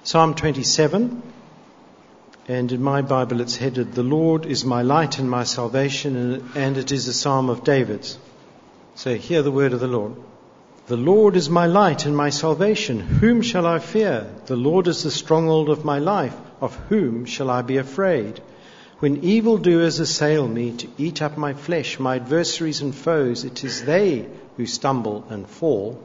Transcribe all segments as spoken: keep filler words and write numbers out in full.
Psalm twenty-seven, and in my Bible it's headed, "The Lord is my light and my salvation," and it is a psalm of David's. So hear the word of the Lord. "The Lord is my light and my salvation. Whom shall I fear? The Lord is the stronghold of my life. Of whom shall I be afraid? When evildoers assail me to eat up my flesh, my adversaries and foes, it is they who stumble and fall.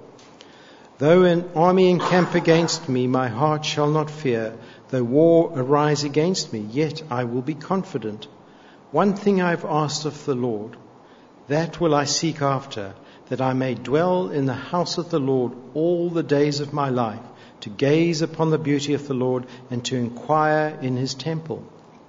Though an army encamp against me, my heart shall not fear. Though war arise against me, yet I will be confident. One thing I have asked of the Lord, that will I seek after, that I may dwell in the house of the Lord all the days of my life, to gaze upon the beauty of the Lord and to inquire in his temple.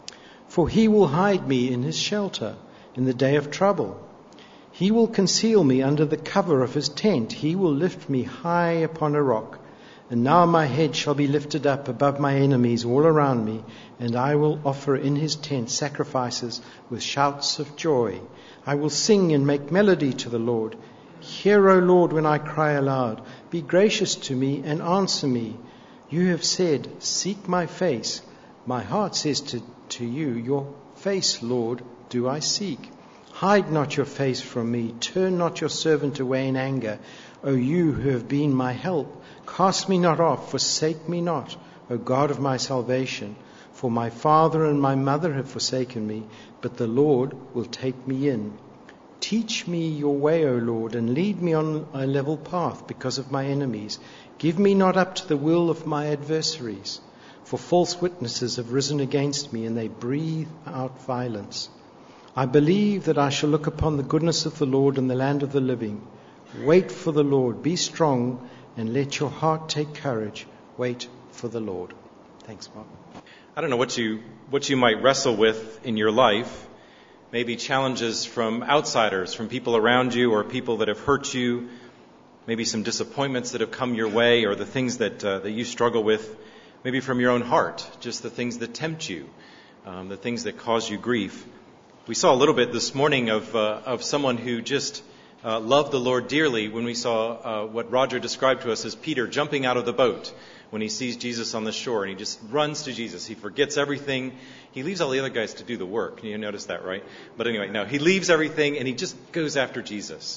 For he will hide me in his shelter in the day of trouble. He will conceal me under the cover of his tent. He will lift me high upon a rock. And now my head shall be lifted up above my enemies all around me, and I will offer in his tent sacrifices with shouts of joy. I will sing and make melody to the Lord. Hear, O Lord, when I cry aloud. Be gracious to me and answer me. You have said, seek my face. My heart says to, to you, your face, Lord, do I seek. Hide not your face from me. Turn not your servant away in anger. O you who have been my help, cast me not off, forsake me not, O God of my salvation. For my father and my mother have forsaken me, but the Lord will take me in. Teach me your way, O Lord, and lead me on a level path because of my enemies. Give me not up to the will of my adversaries. For false witnesses have risen against me, and they breathe out violence. I believe that I shall look upon the goodness of the Lord in the land of the living. Wait for the Lord. Be strong, and let your heart take courage. Wait for the Lord." Thanks, Mark. I don't know what you what you might wrestle with in your life. Maybe challenges from outsiders, from people around you or people that have hurt you. Maybe some disappointments that have come your way, or the things that uh, that you struggle with. Maybe from your own heart, just the things that tempt you, um, the things that cause you grief. We saw a little bit this morning of uh, of someone who just uh, loved the Lord dearly when we saw uh, what Roger described to us as Peter jumping out of the boat when he sees Jesus on the shore, and he just runs to Jesus. He forgets everything. He leaves all the other guys to do the work. You notice that, right? But anyway, no, he leaves everything and he just goes after Jesus.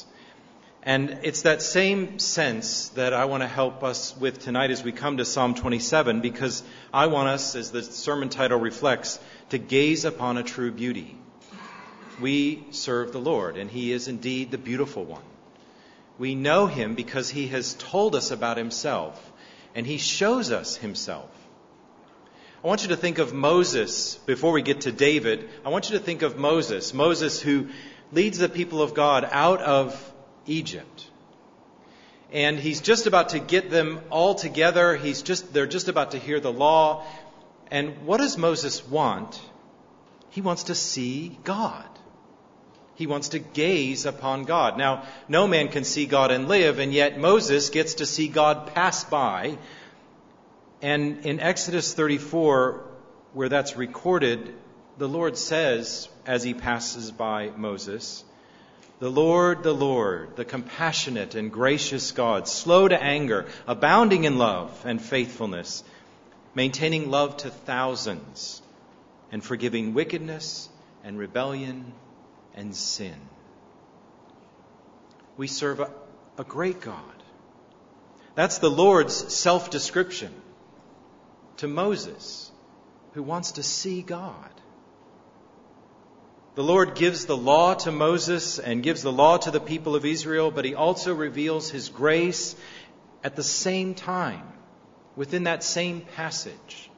And it's that same sense that I want to help us with tonight as we come to Psalm twenty-seven, because I want us, as the sermon title reflects, to gaze upon a true beauty. We serve the Lord, and he is indeed the beautiful one. We know him because he has told us about himself, and he shows us himself. I want you to think of Moses before we get to David. I want you to think of Moses, Moses who leads the people of God out of Egypt. And he's just about to get them all together. He's just they're just about to hear the law. And what does Moses want? He wants to see God. He wants to gaze upon God. Now, no man can see God and live, and yet Moses gets to see God pass by. And in Exodus thirty-four, where that's recorded, the Lord says, as he passes by Moses, "The Lord, the Lord, the compassionate and gracious God, slow to anger, abounding in love and faithfulness, maintaining love to thousands, and forgiving wickedness and rebellion and sin." We serve a, a great God. That's the Lord's self-description to Moses, who wants to see God. The Lord gives the law to Moses and gives the law to the people of Israel, but he also reveals his grace at the same time, within that same passage.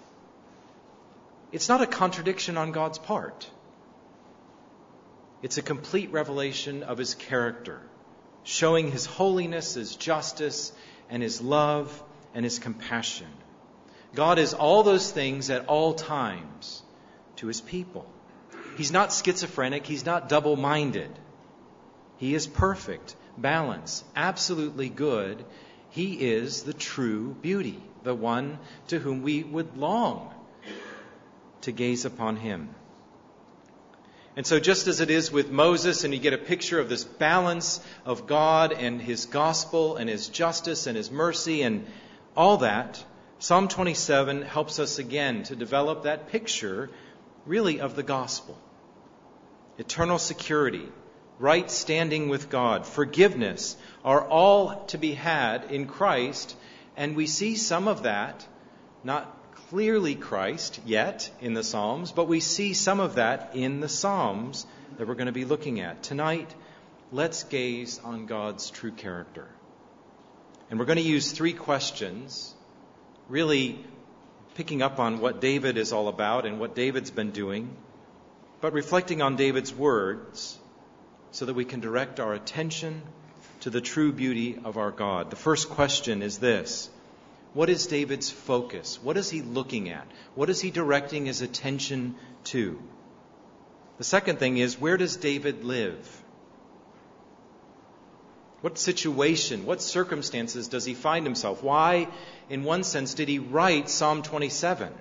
It's not a contradiction on God's part. It's a complete revelation of his character, showing his holiness, his justice, and his love and his compassion. God is all those things at all times to his people. He's not schizophrenic. He's not double-minded. He is perfect, balanced, absolutely good. He is the true beauty, the one to whom we would long to gaze upon him. And so just as it is with Moses, and you get a picture of this balance of God and his gospel and his justice and his mercy and all that, Psalm twenty-seven helps us again to develop that picture, really, of the gospel. Eternal security, right standing with God, forgiveness are all to be had in Christ, and we see some of that, not clearly Christ yet in the Psalms, but we see some of that in the Psalms that we're going to be looking at. Tonight, let's gaze on God's true character. And we're going to use three questions, really picking up on what David is all about and what David's been doing, but reflecting on David's words so that we can direct our attention to the true beauty of our God. The first question is this: what is David's focus? What is he looking at? What is he directing his attention to? The second thing is, where does David live? What situation, what circumstances does he find himself? Why, in one sense, did he write Psalm twenty-seven?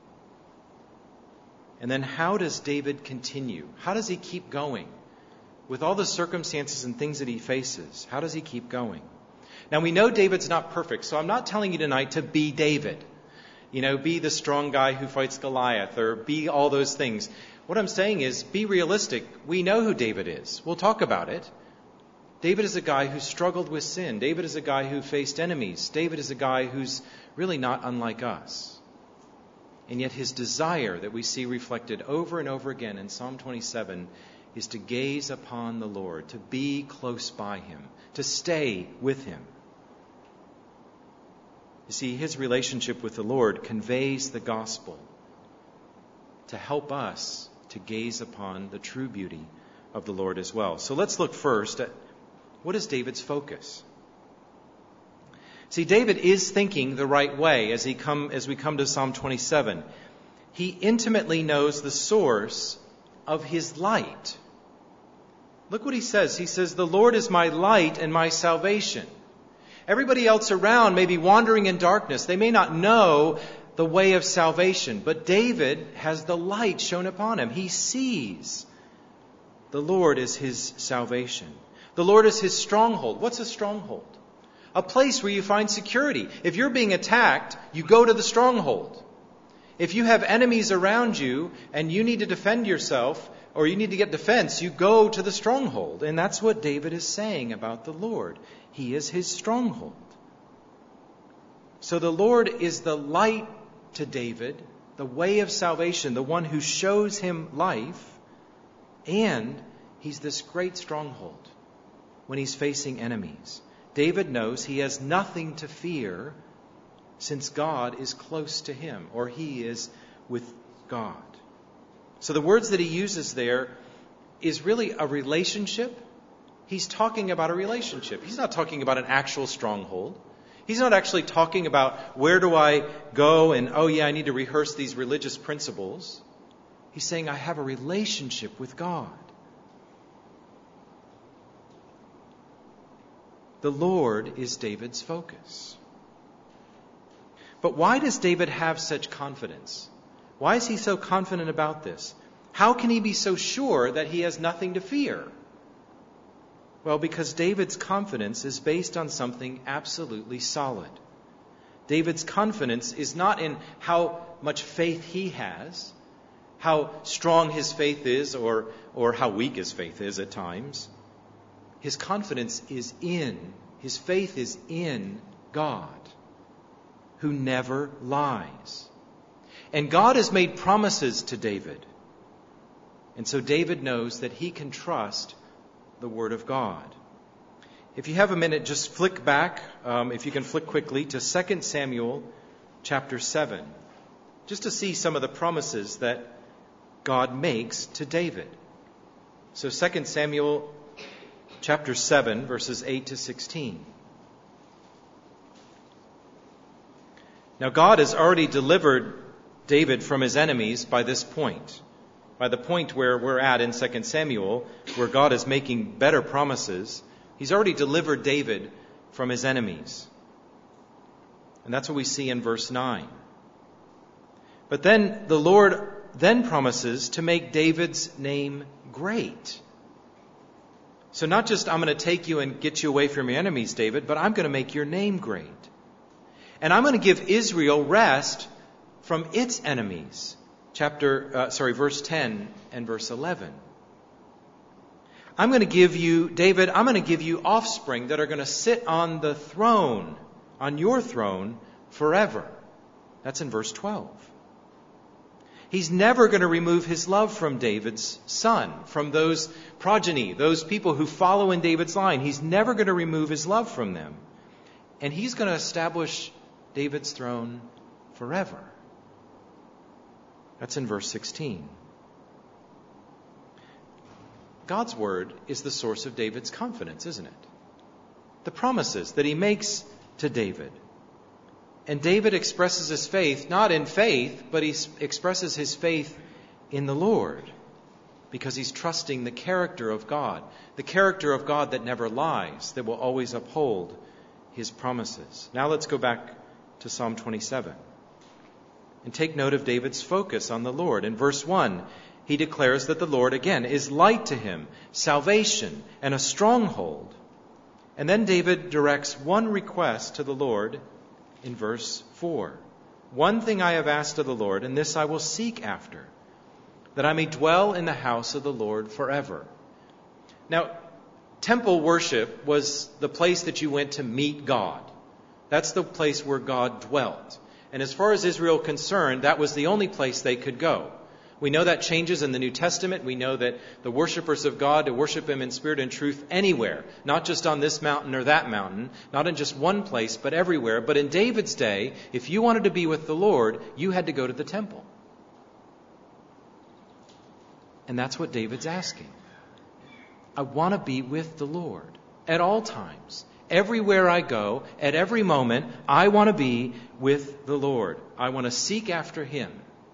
And then how does David continue? How does he keep going? With all the circumstances and things that he faces, how does he keep going? Now, we know David's not perfect, so I'm not telling you tonight to be David. You know, be the strong guy who fights Goliath, or be all those things. What I'm saying is, be realistic. We know who David is. We'll talk about it. David is a guy who struggled with sin. David is a guy who faced enemies. David is a guy who's really not unlike us. And yet his desire that we see reflected over and over again in Psalm twenty-seven is to gaze upon the Lord, to be close by him, to stay with him. You see, his relationship with the Lord conveys the gospel to help us to gaze upon the true beauty of the Lord as well. So let's look first at what is David's focus. See, David is thinking the right way as he come as we come to Psalm twenty-seven. He intimately knows the source of his light. Look what he says. He says, "The Lord is my light and my salvation." Everybody else around may be wandering in darkness. They may not know the way of salvation, but David has the light shone upon him. He sees the Lord is his salvation. The Lord is his stronghold. What's a stronghold? A place where you find security. If you're being attacked, you go to the stronghold. If you have enemies around you and you need to defend yourself, or you need to get defense, you go to the stronghold. And that's what David is saying about the Lord. He is his stronghold. So the Lord is the light to David, the way of salvation, the one who shows him life, and he's this great stronghold when he's facing enemies. David knows he has nothing to fear since God is close to him, or he is with God. So the words that he uses there is really a relationship. He's talking about a relationship. He's not talking about an actual stronghold. He's not actually talking about where do I go and, oh yeah, I need to rehearse these religious principles. He's saying I have a relationship with God. The Lord is David's focus. But why does David have such confidence? Why is he so confident about this? How can he be so sure that he has nothing to fear? Well, because David's confidence is based on something absolutely solid. David's confidence is not in how much faith he has, how strong his faith is, or, or how weak his faith is at times. His confidence is in, his faith is in God, who never lies. And God has made promises to David. And so David knows that he can trust the Word of God. If you have a minute, just flick back, um, if you can flick quickly, to Second Samuel chapter seven, just to see some of the promises that God makes to David. So Second Samuel chapter seven, verses eight to sixteen. Now God has already delivered David from his enemies by this point. By the point where we're at in Second Samuel, where God is making better promises, he's already delivered David from his enemies. And that's what we see in verse nine. But then the Lord then promises to make David's name great. So not just I'm going to take you and get you away from your enemies, David, but I'm going to make your name great. And I'm going to give Israel rest from its enemies. Chapter, uh, sorry, verse ten and verse eleven. I'm going to give you, David, I'm going to give you offspring that are going to sit on the throne, on your throne, forever. That's in verse twelve. He's never going to remove his love from David's son, from those progeny, those people who follow in David's line. He's never going to remove his love from them. And he's going to establish David's throne forever. That's in verse sixteen. God's word is the source of David's confidence, isn't it? The promises that he makes to David. And David expresses his faith, not in faith, but he expresses his faith in the Lord, because he's trusting the character of God, the character of God that never lies, that will always uphold his promises. Now let's go back to Psalm twenty-seven and take note of David's focus on the Lord. In verse one, he declares that the Lord, again, is light to him, salvation, and a stronghold. And then David directs one request to the Lord in verse four. One thing I have asked of the Lord, and this I will seek after, that I may dwell in the house of the Lord forever. Now, temple worship was the place that you went to meet God. That's the place where God dwelt. And as far as Israel concerned, that was the only place they could go. We know that changes in the New Testament. We know that the worshipers of God to worship him in spirit and truth anywhere, not just on this mountain or that mountain, not in just one place, but everywhere. But in David's day, if you wanted to be with the Lord, you had to go to the temple. And that's what David's asking. I want to be with the Lord at all times. Everywhere I go, at every moment, I want to be with the Lord. I want to seek after him.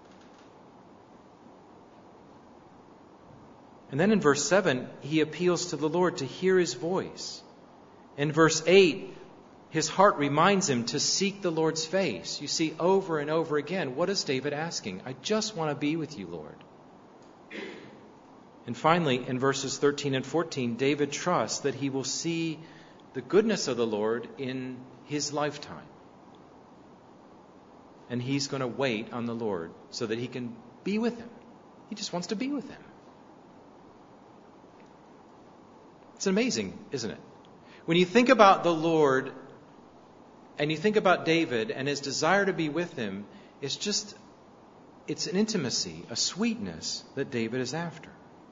And then in verse seven, he appeals to the Lord to hear his voice. In verse eight, his heart reminds him to seek the Lord's face. You see, over and over again, what is David asking? I just want to be with you, Lord. And finally, in verses thirteen and fourteen, David trusts that he will see the goodness of the Lord in his lifetime. And he's going to wait on the Lord so that he can be with him. He just wants to be with him. It's amazing, isn't it? When you think about the Lord and you think about David and his desire to be with him, it's just, it's an intimacy, a sweetness that David is after.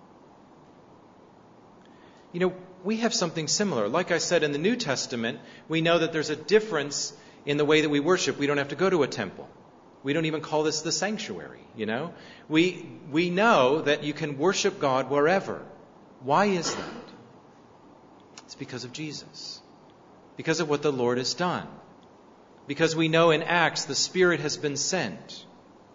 You know, we have something similar. Like I said, in the New Testament, we know that there's a difference in the way that we worship. We don't have to go to a temple. We don't even call this the sanctuary, you know. We, we know that you can worship God wherever. Why is that? It's because of Jesus. Because of what the Lord has done. Because we know in Acts the Spirit has been sent.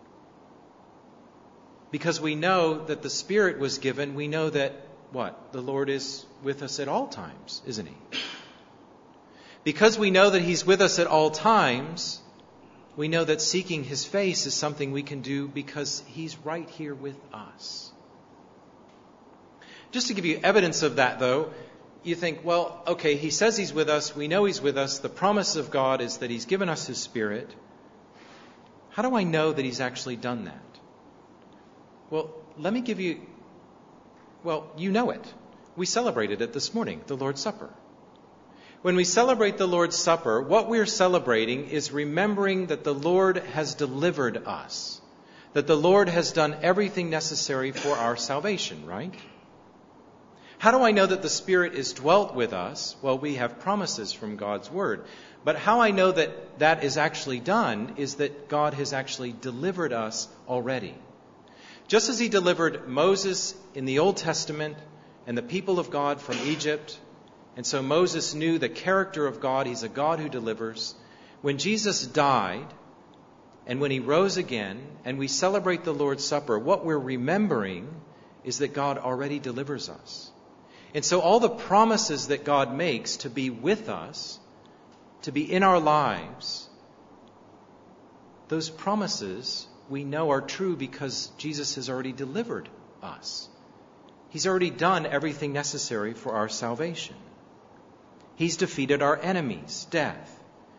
Because we know that the Spirit was given, we know that, what? The Lord is with us at all times, isn't he? Because we know that he's with us at all times, we know that seeking his face is something we can do because he's right here with us. Just to give you evidence of that, though, you think, well, okay, he says he's with us. We know he's with us. The promise of God is that he's given us his Spirit. How do I know that he's actually done that? Well, let me give you, well, you know it. We celebrated it this morning, the Lord's Supper. When we celebrate the Lord's Supper, what we're celebrating is remembering that the Lord has delivered us, that the Lord has done everything necessary for our salvation, right? How do I know that the Spirit is dwelt with us? Well, we have promises from God's Word. But how I know that that is actually done is that God has actually delivered us already. Just as he delivered Moses in the Old Testament and the people of God from Egypt, and so Moses knew the character of God. He's a God who delivers. When Jesus died and when he rose again and we celebrate the Lord's Supper, what we're remembering is that God already delivers us. And so all the promises that God makes to be with us, to be in our lives, those promises we know are true because Jesus has already delivered us. He's already done everything necessary for our salvation. He's defeated our enemies, death.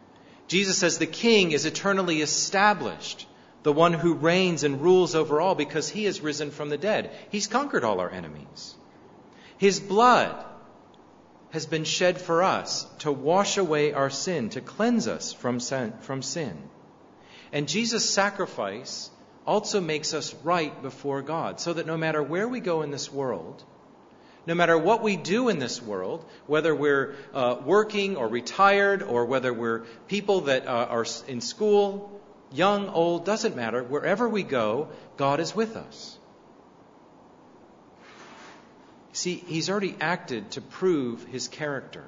Jesus says the king is eternally established, the one who reigns and rules over all because he has risen from the dead. He's conquered all our enemies. His blood has been shed for us to wash away our sin, to cleanse us from sin. From sin. And Jesus' sacrifice also makes us right before God, so that no matter where we go in this world, no matter what we do in this world, whether we're uh, working or retired, or whether we're people that uh, are in school, young, old, doesn't matter. Wherever we go, God is with us. See, he's already acted to prove his character.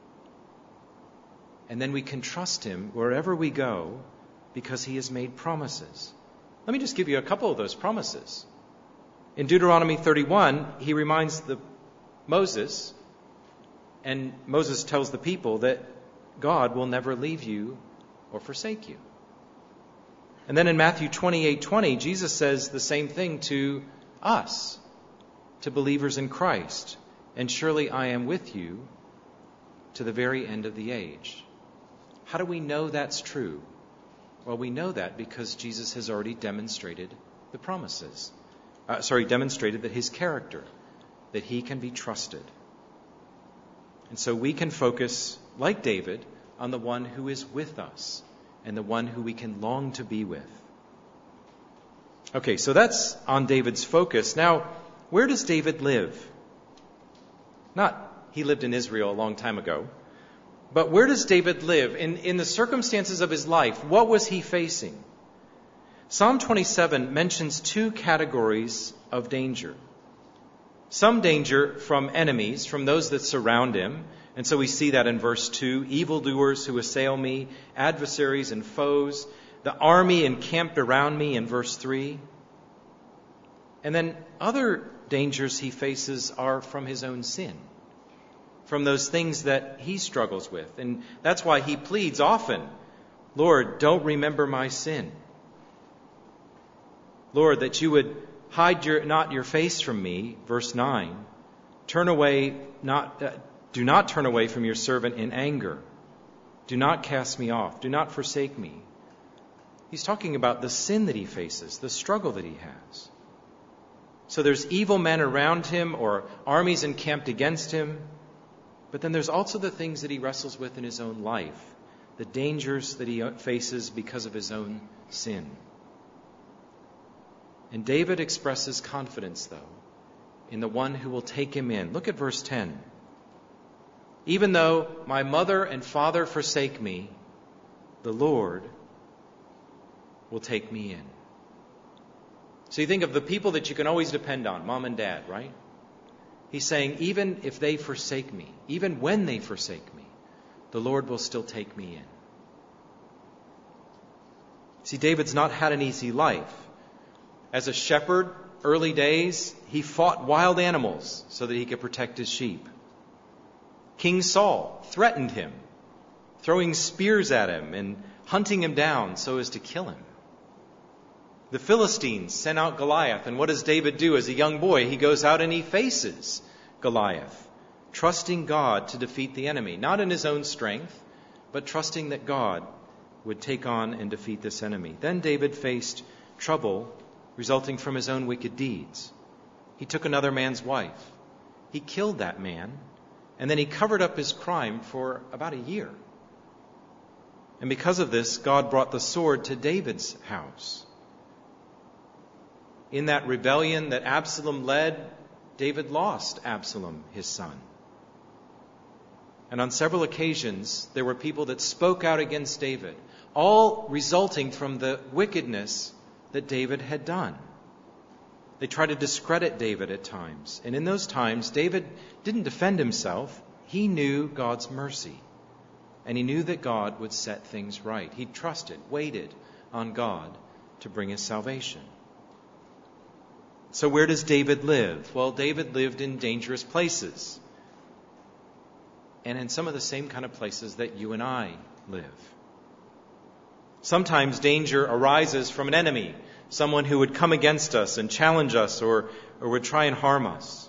And then we can trust him wherever we go because he has made promises. Let me just give you a couple of those promises. In Deuteronomy thirty-one, he reminds the Moses, and Moses tells the people that God will never leave you or forsake you. And then in Matthew twenty-eight twenty, Jesus says the same thing to us, to believers in Christ. And surely I am with you to the very end of the age. How do we know that's true? Well, we know that because Jesus has already demonstrated the promises. Uh, sorry, demonstrated that his character, that he can be trusted. And so we can focus, like David, on the one who is with us and the one who we can long to be with. Okay, so that's on David's focus. Now, where does David live? Not he lived in Israel a long time ago, but where does David live? In, in the circumstances of his life, what was he facing? Psalm twenty-seven mentions two categories of danger. Some danger from enemies, from those that surround him. And so we see that in verse two, evildoers who assail me, adversaries and foes, the army encamped around me in verse three. And then other dangers he faces are from his own sin, from those things that he struggles with. And that's why he pleads often, Lord, don't remember my sin. Lord, that you would hide your, not your face from me, verse nine. Turn away, not, uh, do not turn away from your servant in anger. Do not cast me off. Do not forsake me. He's talking about the sin that he faces, the struggle that he has. So there's evil men around him or armies encamped against him. But then there's also the things that he wrestles with in his own life, the dangers that he faces because of his own sin. And David expresses confidence, though, in the one who will take him in. Look at verse ten. Even though my mother and father forsake me, the Lord will take me in. So you think of the people that you can always depend on, mom and dad, right? He's saying, even if they forsake me, even when they forsake me, the Lord will still take me in. See, David's not had an easy life. As a shepherd, early days, he fought wild animals so that he could protect his sheep. King Saul threatened him, throwing spears at him and hunting him down so as to kill him. The Philistines sent out Goliath, and what does David do as a young boy? He goes out and he faces Goliath, trusting God to defeat the enemy, not in his own strength, but trusting that God would take on and defeat this enemy. Then David faced trouble resulting from his own wicked deeds. He took another man's wife. He killed that man, and then he covered up his crime for about a year. And because of this, God brought the sword to David's house. In that rebellion that Absalom led, David lost Absalom, his son. And on several occasions, there were people that spoke out against David, all resulting from the wickedness that David had done. They tried to discredit David at times. And in those times, David didn't defend himself. He knew God's mercy. And he knew that God would set things right. He trusted, waited on God to bring his salvation. So where does David live? Well, David lived in dangerous places. And in some of the same kind of places that you and I live. Sometimes danger arises from an enemy, someone who would come against us and challenge us or, or would try and harm us.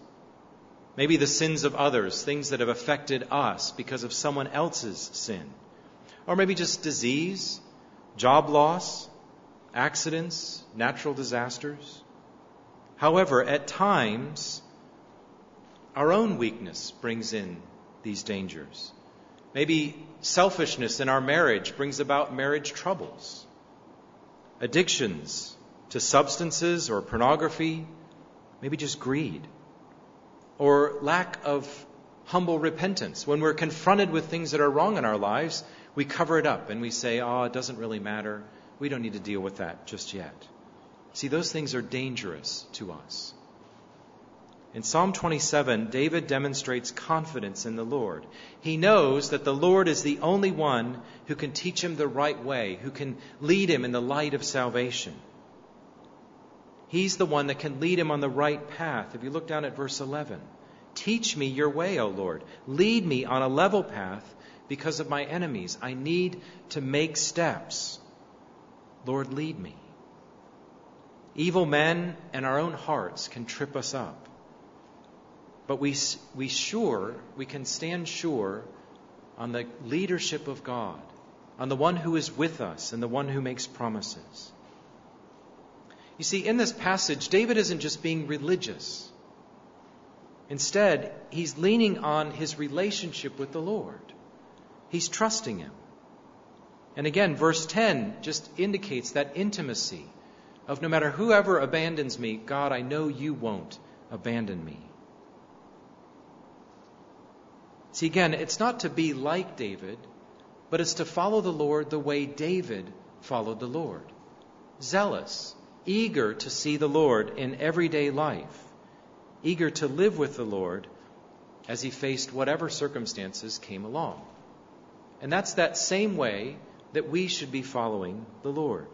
Maybe the sins of others, things that have affected us because of someone else's sin. or maybe just disease, job loss, accidents, natural disasters. However, at times, our own weakness brings in these dangers. Maybe selfishness in our marriage brings about marriage troubles. Addictions to substances or pornography, maybe just greed. Or lack of humble repentance. When we're confronted with things that are wrong in our lives, we cover it up and we say, oh, it doesn't really matter. We don't need to deal with that just yet. See, those things are dangerous to us. In Psalm twenty-seven, David demonstrates confidence in the Lord. He knows that the Lord is the only one who can teach him the right way, who can lead him in the light of salvation. He's the one that can lead him on the right path. If you look down at verse eleven, teach me your way, O Lord. Lead me on a level path because of my enemies. I need to make steps. Lord, lead me. Evil men and our own hearts can trip us up. But we we sure, we can stand sure on the leadership of God, on the one who is with us and the one who makes promises. You see, in this passage, David isn't just being religious. Instead, he's leaning on his relationship with the Lord. He's trusting him. And again, verse ten just indicates that intimacy of no matter whoever abandons me, God, I know you won't abandon me. See, again, it's not to be like David, but it's to follow the Lord the way David followed the Lord. Zealous, eager to see the Lord in everyday life, eager to live with the Lord as he faced whatever circumstances came along. And that's that same way that we should be following the Lord.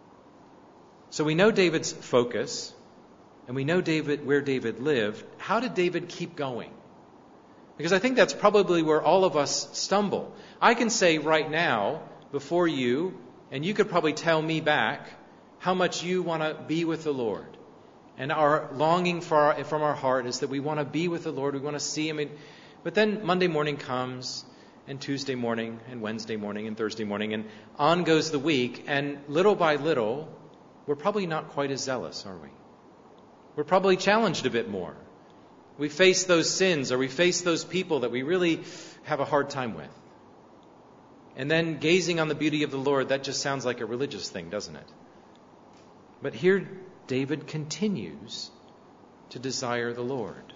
So we know David's focus, and we know David where David lived. How did David keep going? Because I think that's probably where all of us stumble. I can say right now before you, and you could probably tell me back how much you want to be with the Lord. And our longing for our, from our heart is that we want to be with the Lord. We want to see him. But then Monday morning comes, and Tuesday morning, and Wednesday morning, and Thursday morning, and on goes the week. And little by little, we're probably not quite as zealous, are we? We're probably challenged a bit more. We face those sins, or we face those people that we really have a hard time with. And then gazing on the beauty of the Lord, that just sounds like a religious thing, doesn't it? But here David continues to desire the Lord.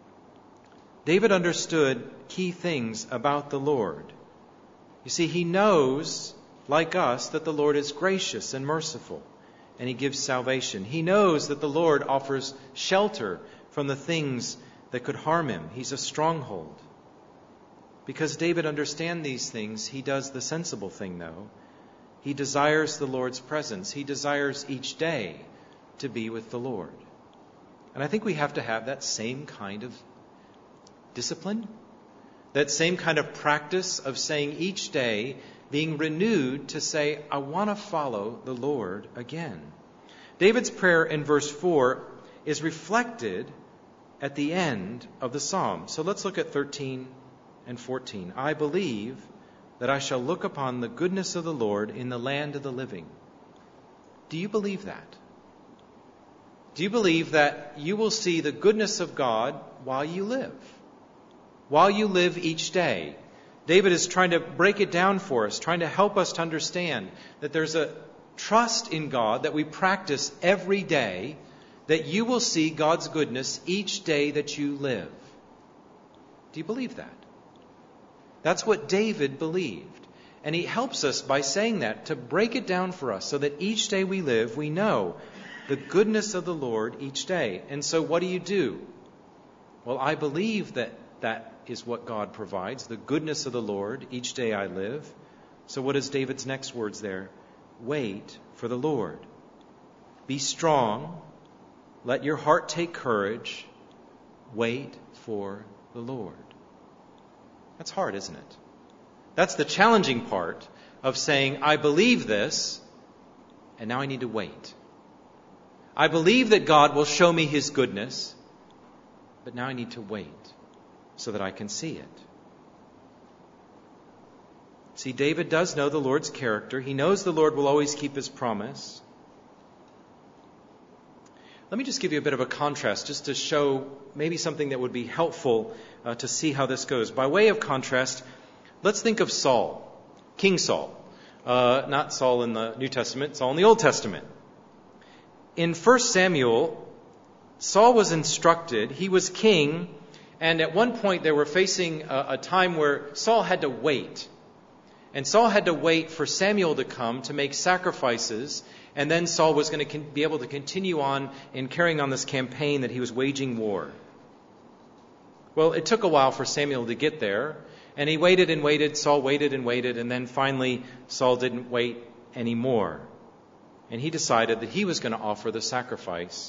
David understood key things about the Lord. You see, he knows, like us, that the Lord is gracious and merciful, and he gives salvation. He knows that the Lord offers shelter from the things that could harm him. He's a stronghold. Because David understands these things, he does the sensible thing, though. He desires the Lord's presence. He desires each day to be with the Lord. And I think we have to have that same kind of discipline, that same kind of practice of saying each day, being renewed to say, I want to follow the Lord again. David's prayer in verse four is reflected at the end of the psalm. So let's look at thirteen and fourteen. I believe that I shall look upon the goodness of the Lord in the land of the living. Do you believe that? Do you believe that you will see the goodness of God while you live? While you live each day. David is trying to break it down for us, trying to help us to understand that there's a trust in God that we practice every day, that you will see God's goodness each day that you live. Do you believe that? That's what David believed. And he helps us by saying that, to break it down for us, so that each day we live, we know the goodness of the Lord each day. And so what do you do? Well, I believe that that is what God provides, the goodness of the Lord each day I live. So what is David's next words there? Wait for the Lord. Be strong. Let your heart take courage. Wait for the Lord. That's hard, isn't it? That's the challenging part of saying, I believe this, and now I need to wait. I believe that God will show me his goodness, but now I need to wait so that I can see it. See, David does know the Lord's character. He knows the Lord will always keep his promise. Let me just give you a bit of a contrast, just to show maybe something that would be helpful uh, to see how this goes. By way of contrast, let's think of Saul, King Saul. Uh, not Saul in the New Testament, Saul in the Old Testament. In First Samuel, Saul was instructed, he was king, and at one point they were facing a, a time where Saul had to wait. And Saul had to wait for Samuel to come to make sacrifices, and then Saul was going to con- be able to continue on in carrying on this campaign that he was waging war. Well, it took a while for Samuel to get there, and he waited and waited, Saul waited and waited, and then finally Saul didn't wait anymore. And he decided that he was going to offer the sacrifice.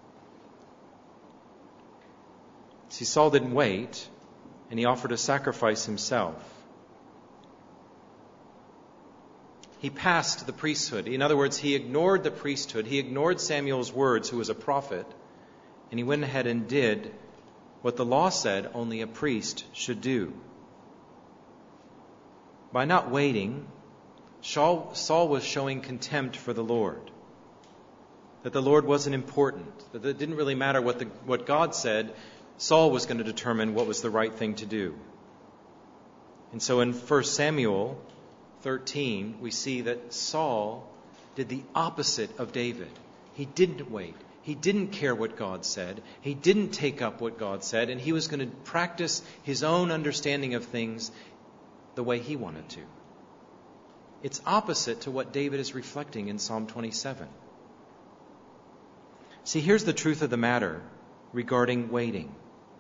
See, Saul didn't wait, and he offered a sacrifice himself. He passed the priesthood. In other words, he ignored the priesthood. He ignored Samuel's words, who was a prophet, and he went ahead and did what the law said only a priest should do. By not waiting, Saul, Saul was showing contempt for the Lord. That the Lord wasn't important. That it didn't really matter what, the, what God said. Saul was going to determine what was the right thing to do. And so in First Samuel thirteen, we see that Saul did the opposite of David. He didn't wait. He didn't care what God said. He didn't take up what God said. And he was going to practice his own understanding of things the way he wanted to. It's opposite to what David is reflecting in Psalm twenty-seven. See, here's the truth of the matter regarding waiting.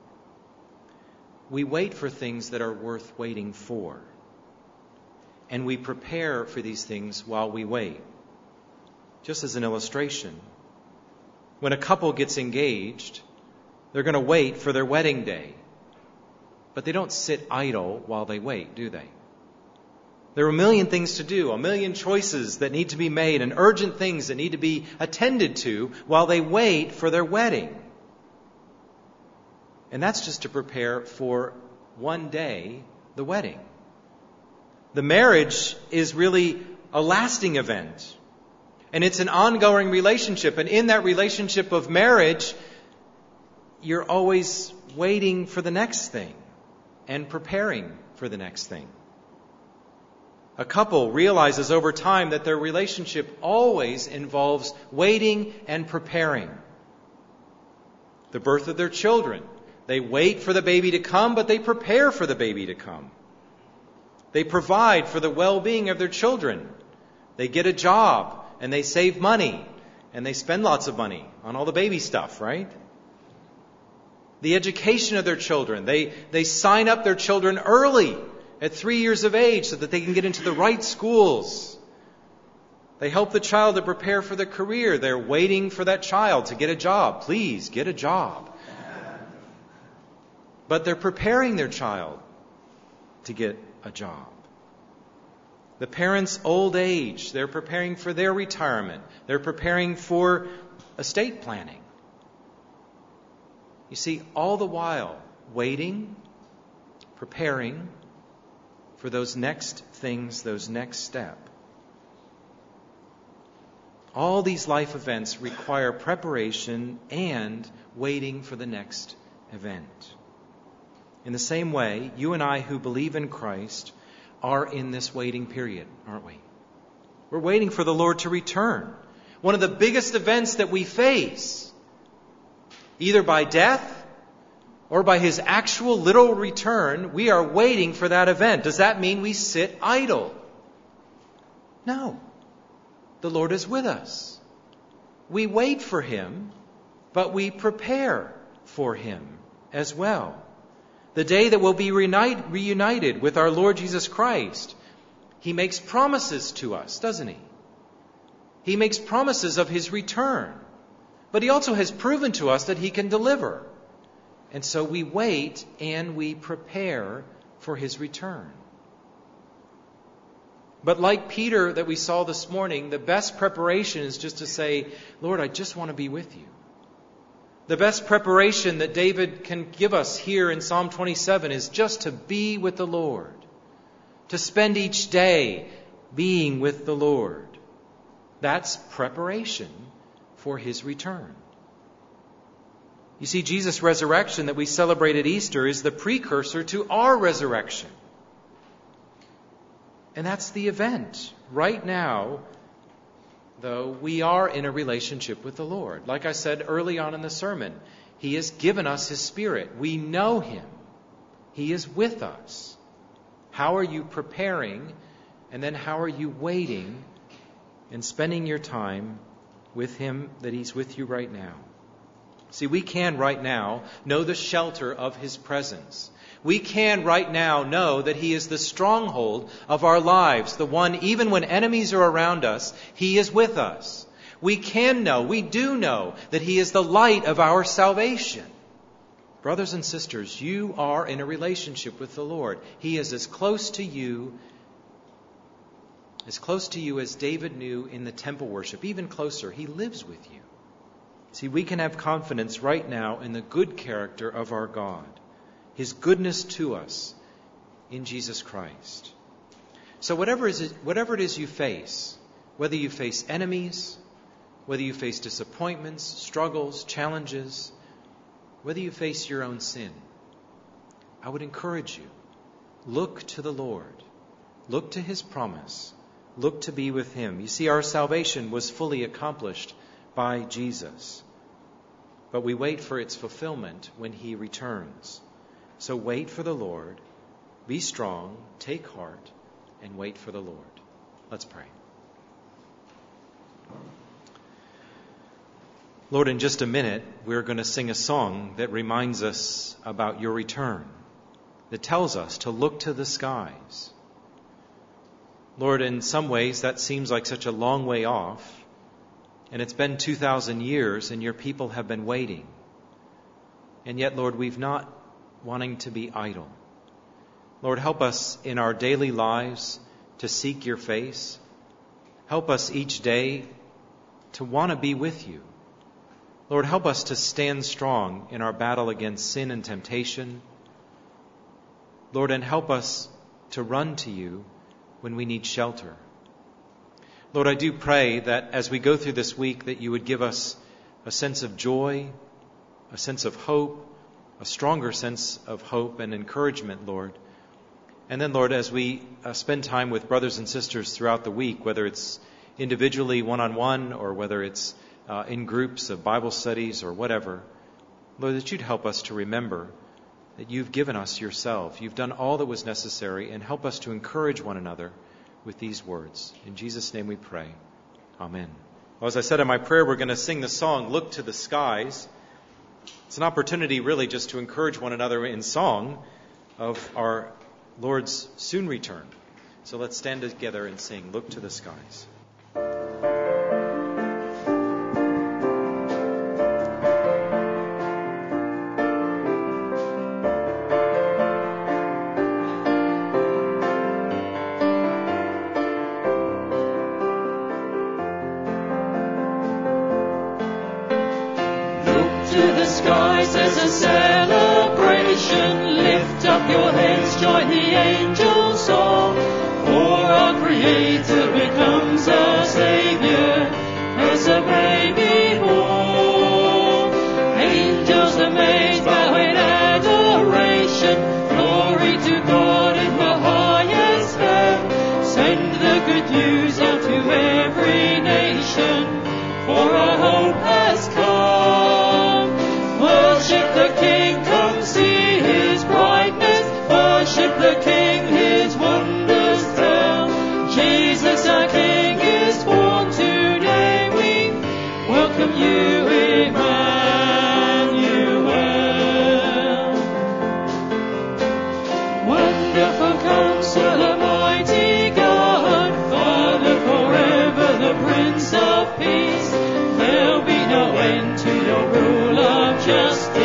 We wait for things that are worth waiting for. And we prepare for these things while we wait. Just as an illustration, when a couple gets engaged, they're going to wait for their wedding day. But they don't sit idle while they wait, do they? There are a million things to do, a million choices that need to be made, and urgent things that need to be attended to while they wait for their wedding. And that's just to prepare for one day, the wedding. The marriage is really a lasting event. And it's an ongoing relationship. And in that relationship of marriage, you're always waiting for the next thing and preparing for the next thing. A couple realizes over time that their relationship always involves waiting and preparing. The birth of their children. They wait for the baby to come, but they prepare for the baby to come. They provide for the well-being of their children. They get a job, and they save money, and they spend lots of money on all the baby stuff, right? The education of their children. They, they sign up their children early at three years of age so that they can get into the right schools. They help the child to prepare for their career. They're waiting for that child to get a job. Please, get a job. But they're preparing their child to get a job. The parents' old age, they're preparing for their retirement. They're preparing for estate planning. You see, all the while, waiting, preparing for those next things, those next steps. All these life events require preparation and waiting for the next event. In the same way, you and I who believe in Christ are in this waiting period, aren't we? We're waiting for the Lord to return. One of the biggest events that we face, either by death or by His actual literal return, we are waiting for that event. Does that mean we sit idle? No. The Lord is with us. We wait for Him, but we prepare for Him as well. The day that we'll be reunite, reunited with our Lord Jesus Christ, He makes promises to us, doesn't He? He makes promises of His return. But He also has proven to us that He can deliver. And so we wait and we prepare for His return. But like Peter that we saw this morning, the best preparation is just to say, Lord, I just want to be with you. The best preparation that David can give us here in Psalm twenty-seven is just to be with the Lord. to spend each day being with the Lord. That's preparation for his return. You see, Jesus' resurrection that we celebrate at Easter is the precursor to our resurrection. And that's the event. Right now, though, we are in a relationship with the Lord. Like I said early on in the sermon, he has given us his Spirit. We know him. He is with us. How are you preparing? And then how are you waiting and spending your time with him that he's with you right now? See, we can right now know the shelter of his presence. We can right now know that he is the stronghold of our lives, the one, even when enemies are around us, he is with us. We can know, we do know that he is the light of our salvation. Brothers and sisters, you are in a relationship with the Lord. He is as close to you, as close to you as David knew in the temple worship, even closer. He lives with you. See, we can have confidence right now in the good character of our God, his goodness to us in Jesus Christ. So whatever it is, whatever it is you face, whether you face enemies, whether you face disappointments, struggles, challenges, whether you face your own sin, I would encourage you, look to the Lord. Look to his promise. Look to be with him. You see, our salvation was fully accomplished by Jesus. But we wait for its fulfillment when he returns. So wait for the Lord. Be strong, take heart, and wait for the Lord. Let's pray. Lord, in just a minute, we're going to sing a song that reminds us about your return, that tells us to look to the skies. Lord, in some ways that seems like such a long way off. And it's been two thousand years and your people have been waiting. And yet, Lord, we've not wanting to be idle. Lord, help us in our daily lives to seek your face. Help us each day to want to be with you. Lord, help us to stand strong in our battle against sin and temptation. Lord, and help us to run to you when we need shelter. Lord, I do pray that as we go through this week that you would give us a sense of joy, a sense of hope, a stronger sense of hope and encouragement, Lord. And then, Lord, as we uh, spend time with brothers and sisters throughout the week, whether it's individually one-on-one or whether it's uh, in groups of Bible studies or whatever, Lord, that you'd help us to remember that you've given us yourself. You've done all that was necessary, and help us to encourage one another with these words. In Jesus' name we pray. Amen. Well, as I said in my prayer, we're going to sing the song, Look to the Skies. It's an opportunity really just to encourage one another in song of our Lord's soon return. So let's stand together and sing, Look to the Skies. Peace, there'll be no end to your rule of justice.